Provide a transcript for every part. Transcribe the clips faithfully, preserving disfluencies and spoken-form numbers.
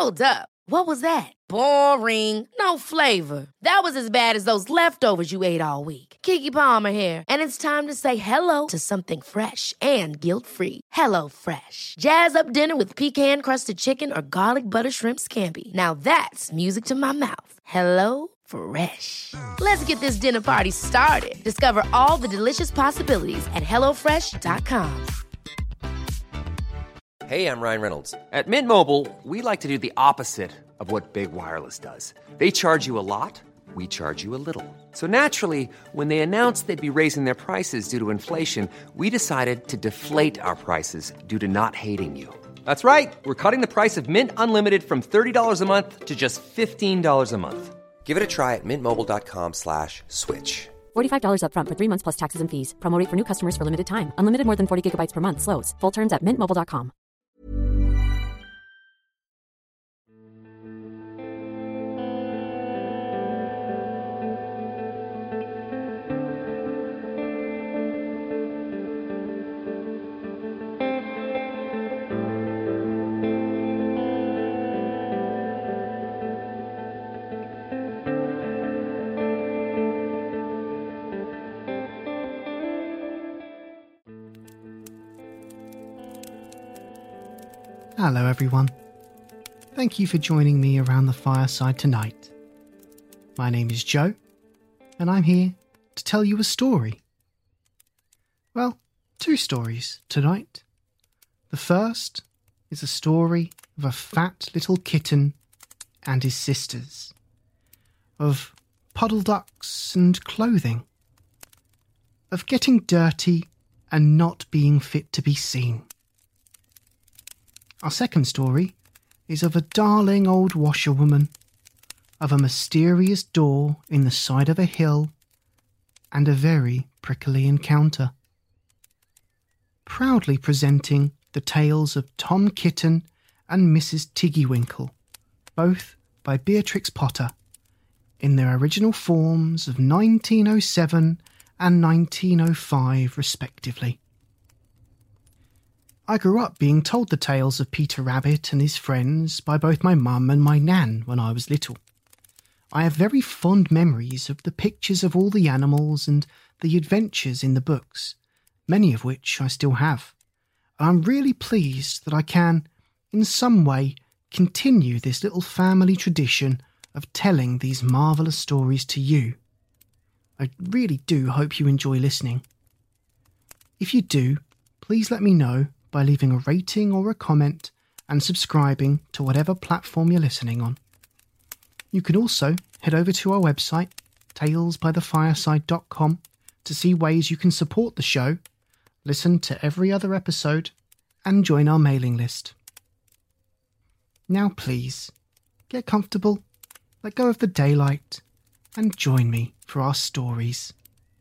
Hold up. What was that? Boring. No flavor. That was as bad as those leftovers you ate all week. Keke Palmer here, and it's time to say hello to something fresh and guilt-free. Hello Fresh. Jazz up dinner with pecan-crusted chicken or garlic butter shrimp scampi. Now that's music to my mouth. Hello Fresh. Let's get this dinner party started. Discover all the delicious possibilities at hello fresh dot com. Hey, I'm Ryan Reynolds. At Mint Mobile, we like to do the opposite of what Big Wireless does. They charge you a lot, we charge you a little. So naturally, when they announced they'd be raising their prices due to inflation, we decided to deflate our prices due to not hating you. That's right. We're cutting the price of Mint Unlimited from thirty dollars a month to just fifteen dollars a month. Give it a try at mintmobile.com slash switch. forty-five dollars up front for three months plus taxes and fees. Promo rate for new customers for limited time. Unlimited more than forty gigabytes per month. Slows full terms at mint mobile dot com. Hello everyone. Thank you for joining me around the fireside tonight. My name is Joe, and I'm here to tell you a story. Well, two stories tonight. The first is a story of a fat little kitten and his sisters, of puddle ducks and clothing, of getting dirty and not being fit to be seen. Our second story is of a darling old washerwoman, of a mysterious door in the side of a hill, and a very prickly encounter. Proudly presenting the tales of Tom Kitten and Missus Tiggywinkle, both by Beatrix Potter, in their original forms of nineteen oh seven and nineteen oh five respectively. I grew up being told the tales of Peter Rabbit and his friends by both my mum and my nan when I was little. I have very fond memories of the pictures of all the animals and the adventures in the books, many of which I still have. And I'm really pleased that I can, in some way, continue this little family tradition of telling these marvellous stories to you. I really do hope you enjoy listening. If you do, please let me know by leaving a rating or a comment and subscribing to whatever platform you're listening on. You can also head over to our website, tales by the fireside dot com, to see ways you can support the show, listen to every other episode, and join our mailing list. Now please, get comfortable, let go of the daylight, and join me for our stories.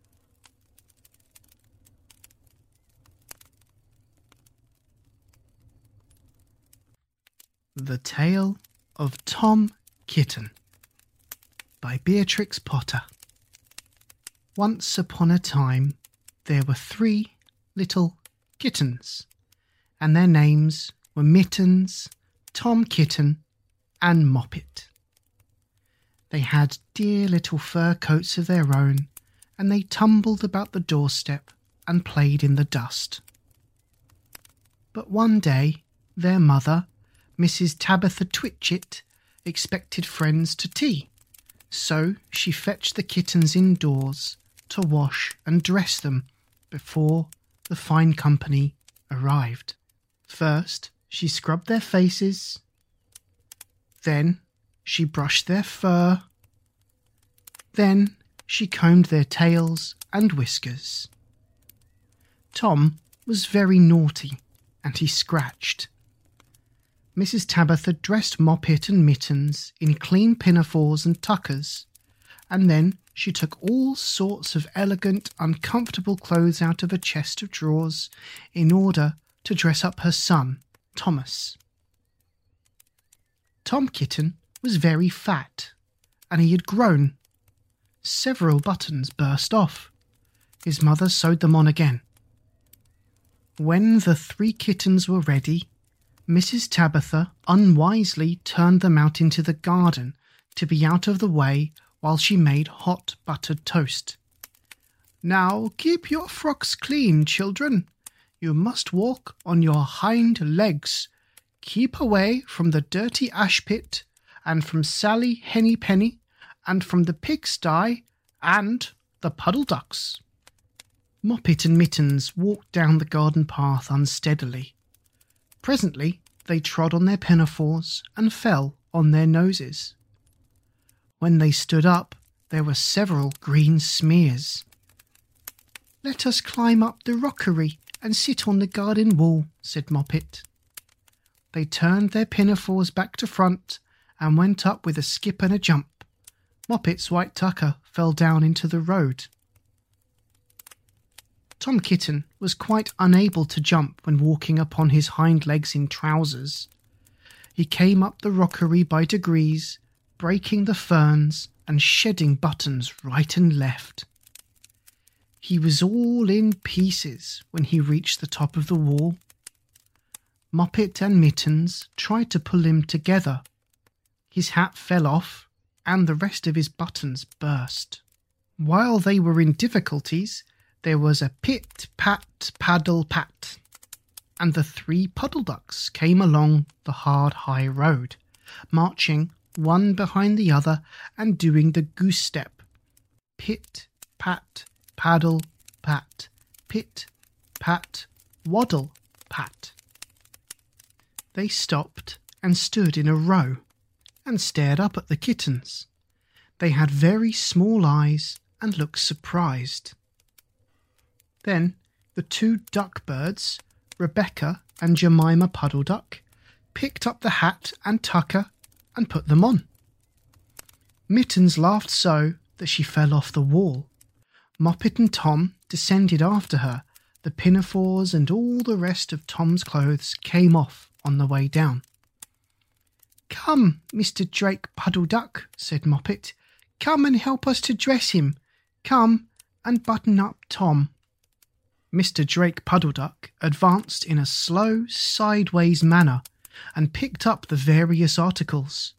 The Tale of Tom Kitten by Beatrix Potter. Once upon a time, there were three little kittens, and their names were Mittens, Tom Kitten, and Moppet. They had dear little fur coats of their own, and they tumbled about the doorstep and played in the dust. But one day, their mother, Missus Tabitha Twitchit, expected friends to tea, so she fetched the kittens indoors to wash and dress them before the fine company arrived. First, she scrubbed their faces, then she brushed their fur, then she combed their tails and whiskers. Tom was very naughty, and he scratched. Missus Tabitha dressed Moppet and Mittens in clean pinafores and tuckers, and then she took all sorts of elegant, uncomfortable clothes out of a chest of drawers in order to dress up her son, Thomas. Tom Kitten was very fat, and he had grown. Several buttons burst off. His mother sewed them on again. When the three kittens were ready, Missus Tabitha unwisely turned them out into the garden to be out of the way while she made hot buttered toast. "Now keep your frocks clean, children. You must walk on your hind legs. Keep away from the dirty ash pit, and from Sally Henny Penny, and from the pigsty, and the puddle ducks." Moppet and Mittens walked down the garden path unsteadily. Presently they trod on their pinafores and fell on their noses. When they stood up, there were several green smears. "Let us climb up the rockery and sit on the garden wall," said Moppet. They turned their pinafores back to front and went up with a skip and a jump. Moppet's white tucker fell down into the road. Tom Kitten was quite unable to jump when walking upon his hind legs in trousers. He came up the rockery by degrees, breaking the ferns and shedding buttons right and left. He was all in pieces when he reached the top of the wall. Moppet and Mittens tried to pull him together. His hat fell off, and the rest of his buttons burst. While they were in difficulties, there was a pit, pat, paddle, pat, and the three puddle ducks came along the hard high road, marching one behind the other and doing the goose step. Pit, pat, paddle, pat, pit, pat, waddle, pat. They stopped and stood in a row and stared up at the kittens. They had very small eyes and looked surprised. Then the two duck birds, Rebecca and Jemima Puddle Duck, picked up the hat and tucker and put them on. Mittens laughed so that she fell off the wall. Moppet and Tom descended after her. The pinafores and all the rest of Tom's clothes came off on the way down. "Come, Mister Drake Puddle Duck," said Moppet. "Come and help us to dress him. Come and button up Tom." Mister Drake Puddle Duck advanced in a slow, sideways manner and picked up the various articles.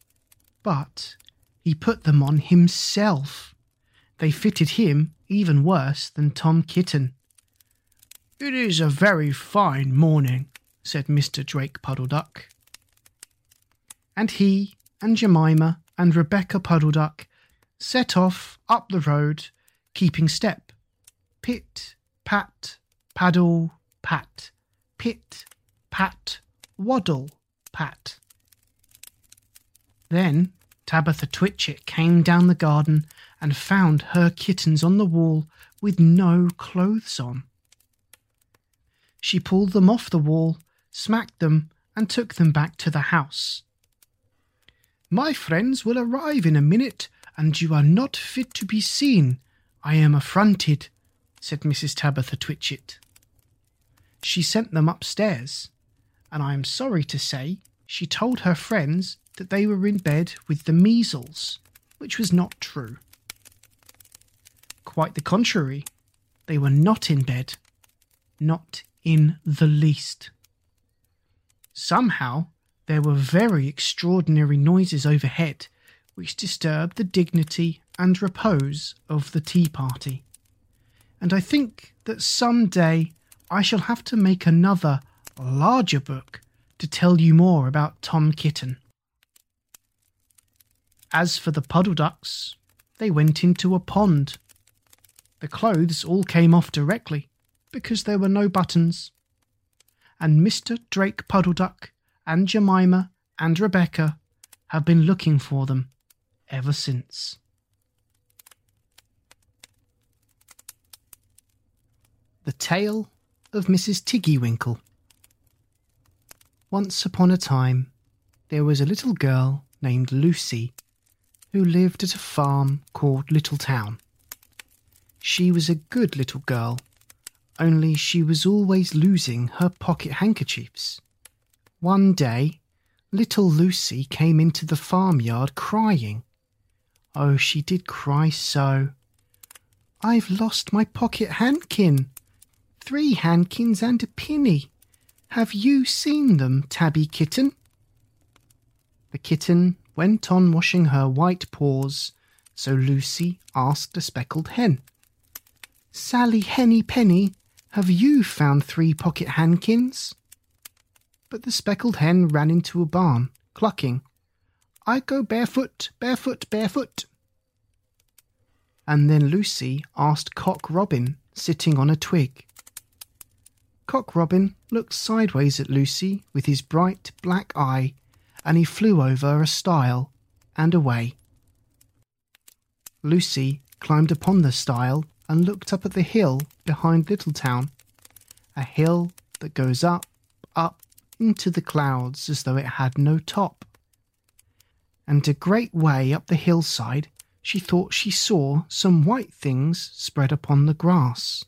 But he put them on himself. They fitted him even worse than Tom Kitten. "It is a very fine morning," said Mister Drake Puddle Duck. And he and Jemima and Rebecca Puddle Duck set off up the road, keeping step. Pit, pat, paddle, pat. Pit, pat, waddle, pat. Then Tabitha Twitchit came down the garden and found her kittens on the wall with no clothes on. She pulled them off the wall, smacked them, and took them back to the house. "My friends will arrive in a minute, and you are not fit to be seen. I am affronted," said Missus Tabitha Twitchit. She sent them upstairs, and I am sorry to say she told her friends that they were in bed with the measles, which was not true. Quite the contrary, they were not in bed, not in the least. Somehow there were very extraordinary noises overhead, which disturbed the dignity and repose of the tea party. And I think that some day I shall have to make another, larger book to tell you more about Tom Kitten. As for the puddle ducks, they went into a pond. The clothes all came off directly, because there were no buttons. And Mister Drake Puddle Duck and Jemima and Rebecca have been looking for them ever since. The Tale of Missus Tiggywinkle. Once upon a time, there was a little girl named Lucy who lived at a farm called Littletown. She was a good little girl, only she was always losing her pocket handkerchiefs. One day, little Lucy came into the farmyard crying. Oh, she did cry so. "I've lost my pocket handkin. Three handkins and a penny. Have you seen them, Tabby Kitten?" The kitten went on washing her white paws, so Lucy asked a speckled hen, "Sally Henny Penny, have you found three pocket handkins?" But the speckled hen ran into a barn, clucking, "I go barefoot, barefoot, barefoot." And then Lucy asked Cock Robin, sitting on a twig. Cock Robin looked sideways at Lucy with his bright black eye, and he flew over a stile and away. Lucy climbed upon the stile and looked up at the hill behind Littletown, a hill that goes up, up into the clouds as though it had no top. And a great way up the hillside she thought she saw some white things spread upon the grass.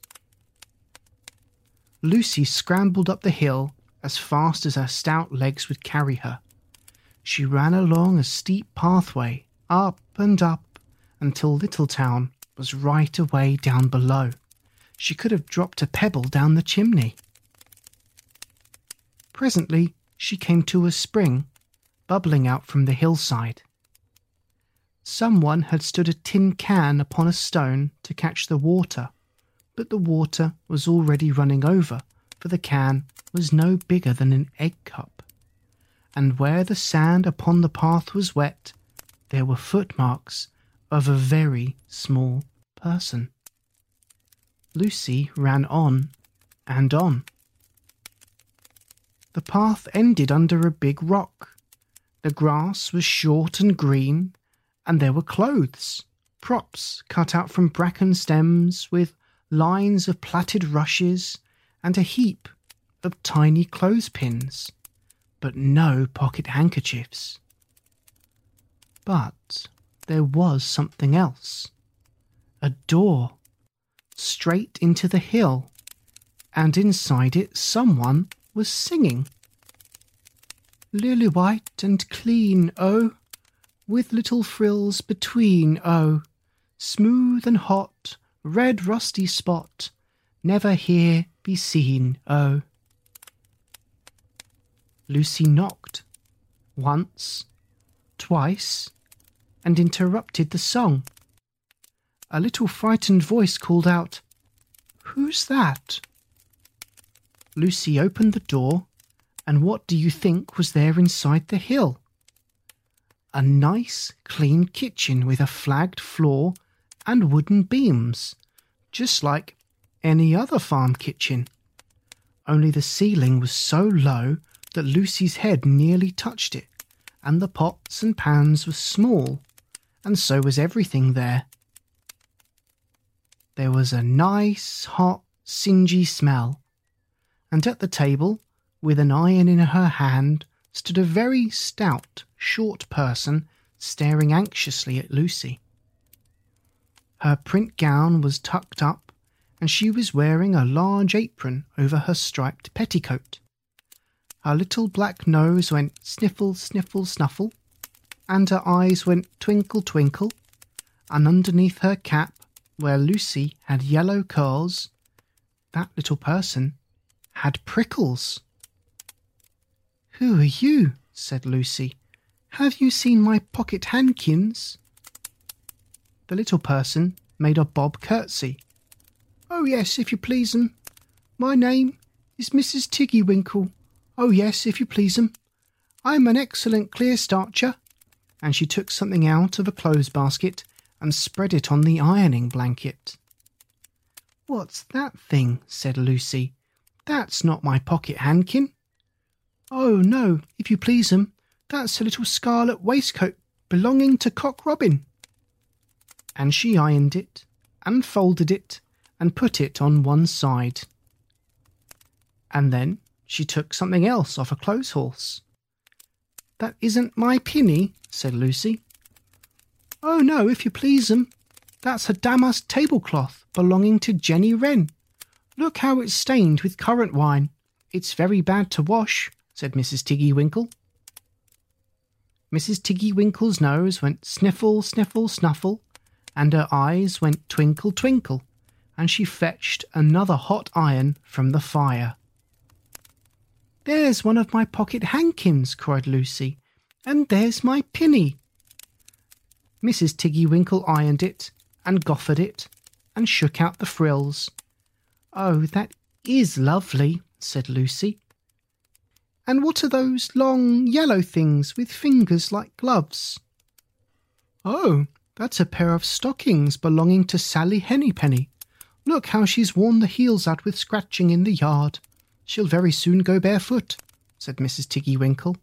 Lucy scrambled up the hill as fast as her stout legs would carry her. She ran along a steep pathway, up and up, until Littletown was right away down below. She could have dropped a pebble down the chimney. Presently she came to a spring, bubbling out from the hillside. Someone had stood a tin can upon a stone to catch the water, but the water was already running over, for the can was no bigger than an egg cup. And where the sand upon the path was wet, there were footmarks of a very small person. Lucy ran on and on. The path ended under a big rock. The grass was short and green, and there were clothes, props cut out from bracken stems with lines of plaited rushes and a heap of tiny clothespins, but no pocket handkerchiefs. But there was something else. A door, straight into the hill, and inside it someone was singing. "Lily white and clean, oh, with little frills between, oh, smooth and hot, red rusty spot, never here be seen, oh." Lucy knocked, once, twice, and interrupted the song. A little frightened voice called out, "Who's that?" Lucy opened the door, and what do you think was there inside the hill? A nice, clean kitchen with a flagged floor and wooden beams, just like any other farm kitchen. Only the ceiling was so low that Lucy's head nearly touched it, and the pots and pans were small, and so was everything there. There was a nice, hot, singy smell, and at the table, with an iron in her hand, stood a very stout, short person staring anxiously at Lucy. Her print gown was tucked up, and she was wearing a large apron over her striped petticoat. Her little black nose went sniffle, sniffle, snuffle, and her eyes went twinkle, twinkle, and underneath her cap, where Lucy had yellow curls, that little person had prickles. "Who are you?" said Lucy. "Have you seen my pocket handkins?" The little person made a bob curtsy. "Oh yes, if you please 'em. My name is Missus Tiggywinkle. Oh yes, if you please 'em. I'm an excellent clear starcher." And she took something out of a clothes basket and spread it on the ironing blanket. "What's that thing?" said Lucy. "That's not my pocket handkin." "Oh no, if you please 'em, that's a little scarlet waistcoat belonging to Cock Robin." And she ironed it, and folded it, and put it on one side. And then she took something else off a clothes horse. "That isn't my pinny," said Lucy. "Oh no, if you please 'em, that's a damask tablecloth belonging to Jenny Wren. Look how it's stained with currant wine. It's very bad to wash," said Missus Tiggywinkle. Missus Tiggywinkle's nose went sniffle, sniffle, snuffle, and her eyes went twinkle, twinkle, and she fetched another hot iron from the fire. there's one of my pocket hankins, cried Lucy, and there's my pinny. Missus Tiggy-Winkle ironed it, and goffered it, and shook out the frills. Oh, that is lovely, said Lucy. And what are those long yellow things with fingers like gloves? Oh, that's a pair of stockings belonging to Sally Hennypenny. Look how she's worn the heels out with scratching in the yard. She'll very soon go barefoot, said Missus Tiggy-Winkle.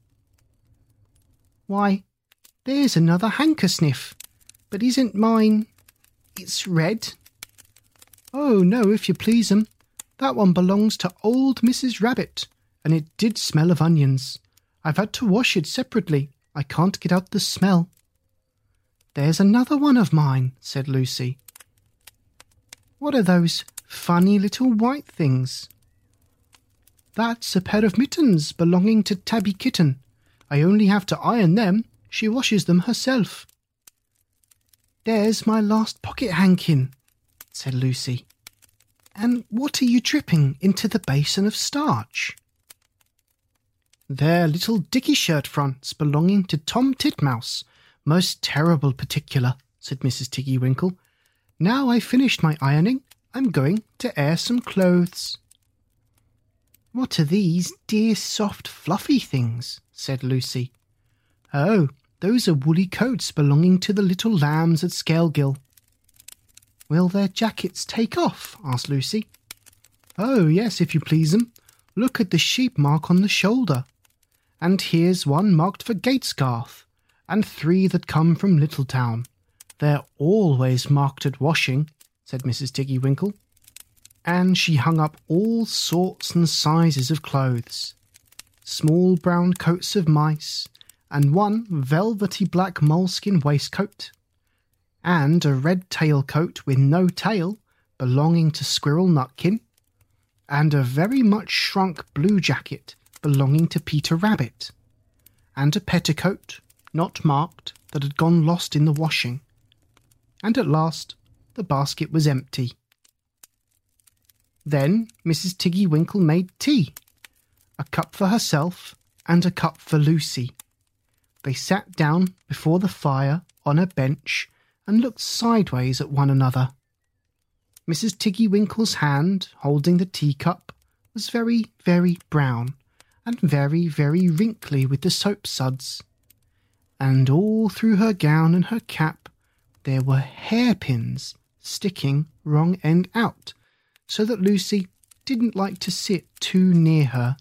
Why, there's another hankersniff, but isn't mine... it's red? Oh, no, if you please 'em. That one belongs to old Missus Rabbit, and it did smell of onions. I've had to wash it separately. I can't get out the smell. There's another one of mine, said Lucy. What are those funny little white things? That's a pair of mittens belonging to Tabby Kitten. I only have to iron them. She washes them herself. There's my last pocket hankin, said Lucy. And what are you dripping into the basin of starch? They're little dicky shirt fronts belonging to Tom Titmouse. Most terrible particular, said Missus Tiggy-Winkle. Now I've finished my ironing, I'm going to air some clothes. What are these dear soft fluffy things? Said Lucy. Oh, those are woolly coats belonging to the little lambs at Scalegill. Will their jackets take off? Asked Lucy. Oh, yes, if you please 'em. Look at the sheep mark on the shoulder. And here's one marked for Gatesgarth, and three that come from Littletown. They're always marked at washing, said Missus Tiggy-Winkle. And she hung up all sorts and sizes of clothes. Small brown coats of mice, and one velvety black moleskin waistcoat, and a red tailcoat with no tail belonging to Squirrel Nutkin, and a very much shrunk blue jacket belonging to Peter Rabbit, and a petticoat, not marked, that had gone lost in the washing. And at last the basket was empty. Then Missus Tiggy-Winkle made tea, a cup for herself and a cup for Lucy. They sat down before the fire on a bench and looked sideways at one another. Missus Tiggy-Winkle's hand, holding the teacup, was very, very brown, and very, very wrinkly with the soap suds. And all through her gown and her cap there were hairpins sticking wrong end out, so that Lucy didn't like to sit too near her.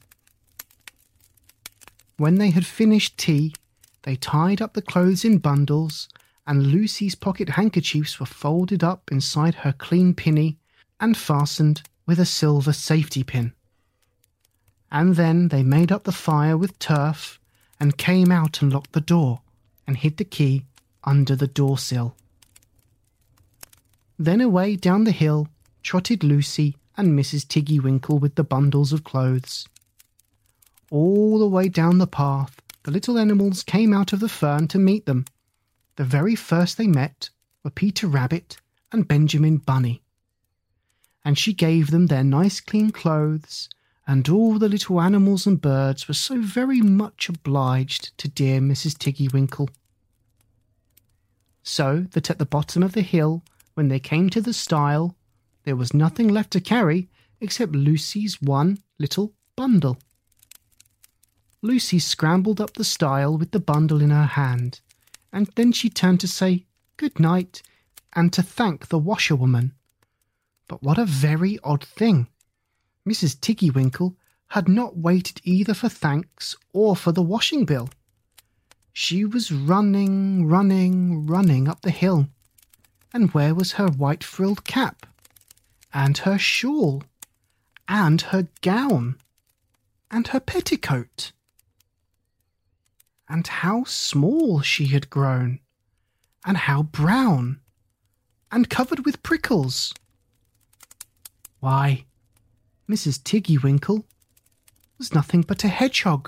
When they had finished tea, they tied up the clothes in bundles, and Lucy's pocket handkerchiefs were folded up inside her clean pinny and fastened with a silver safety pin. And then they made up the fire with turf and came out and locked the door and hid the key under the door-sill. Then away down the hill trotted Lucy and Missus Tiggy-Winkle with the bundles of clothes. All the way down the path the little animals came out of the fern to meet them. The very first they met were Peter Rabbit and Benjamin Bunny. And she gave them their nice clean clothes, and all the little animals and birds were so very much obliged to dear Missus Tiggy-Winkle. So that at the bottom of the hill, when they came to the stile, there was nothing left to carry except Lucy's one little bundle. Lucy scrambled up the stile with the bundle in her hand, and then she turned to say good night and to thank the washerwoman. But what a very odd thing! Missus Tiggy-Winkle had not waited either for thanks or for the washing bill. She was running, running, running up the hill. And where was her white frilled cap? And her shawl? And her gown? And her petticoat? And how small she had grown! And how brown! And covered with prickles! Why, Missus Tiggy-Winkle was nothing but a hedgehog.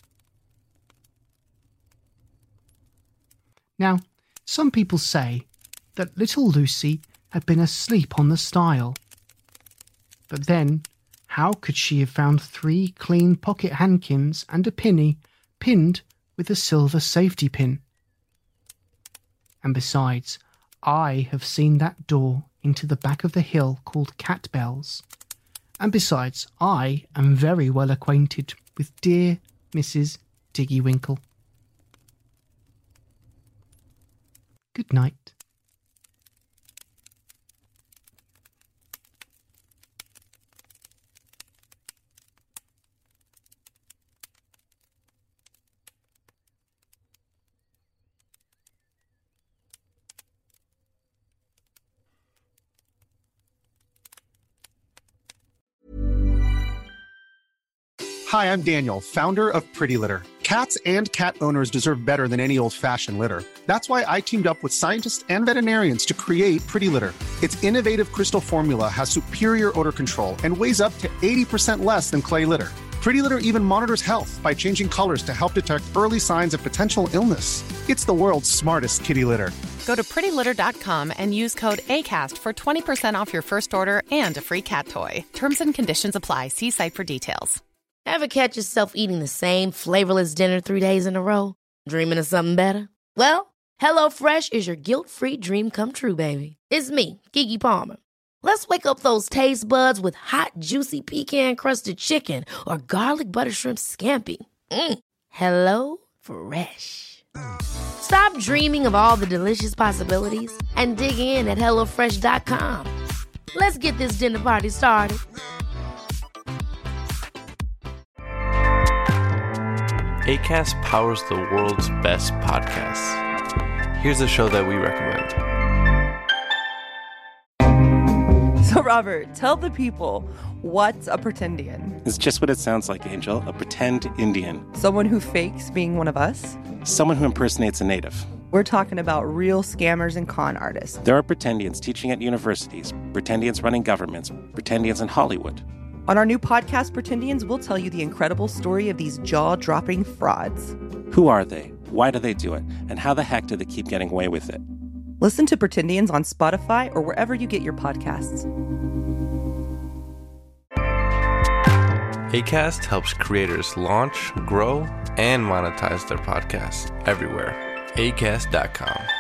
Now, some people say that little Lucy had been asleep on the stile. But then, how could she have found three clean pocket handkins and a penny pinned with a silver safety pin? And besides, I have seen that door into the back of the hill called Cat Bells. And besides, I am very well acquainted with dear Missus Diggywinkle. Good night. Hi, I'm Daniel, founder of Pretty Litter. Cats and cat owners deserve better than any old-fashioned litter. That's why I teamed up with scientists and veterinarians to create Pretty Litter. Its innovative crystal formula has superior odor control and weighs up to eighty percent less than clay litter. Pretty Litter even monitors health by changing colors to help detect early signs of potential illness. It's the world's smartest kitty litter. Go to pretty litter dot com and use code ACAST for twenty percent off your first order and a free cat toy. Terms and conditions apply. See site for details. Ever catch yourself eating the same flavorless dinner three days in a row? Dreaming of something better? Well, HelloFresh is your guilt-free dream come true, baby. It's me, Keke Palmer. Let's wake up those taste buds with hot, juicy pecan-crusted chicken or garlic butter shrimp scampi. Mm. Hello Fresh. Stop dreaming of all the delicious possibilities and dig in at hello fresh dot com. Let's get this dinner party started. Acast powers the world's best podcasts. Here's a show that we recommend. So, Robert, tell the people, what's a pretendian? It's just what it sounds like, Angel. A pretend Indian. Someone who fakes being one of us? Someone who impersonates a native. We're talking about real scammers and con artists. There are pretendians teaching at universities, pretendians running governments, pretendians in Hollywood. On our new podcast, Pretendians, we'll tell you the incredible story of these jaw-dropping frauds. Who are they? Why do they do it? And how the heck do they keep getting away with it? Listen to Pretendians on Spotify or wherever you get your podcasts. Acast helps creators launch, grow, and monetize their podcasts everywhere. acast dot com.